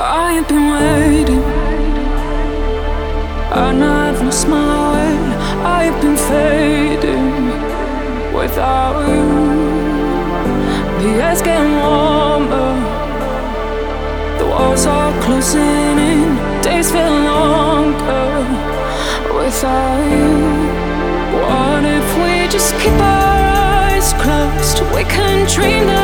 I've been waiting, and I've lost my way. I've been fading without you. The air's getting warmer, the walls are closing in. Days feel longer without you. What if we just keep our eyes closed? We can dream that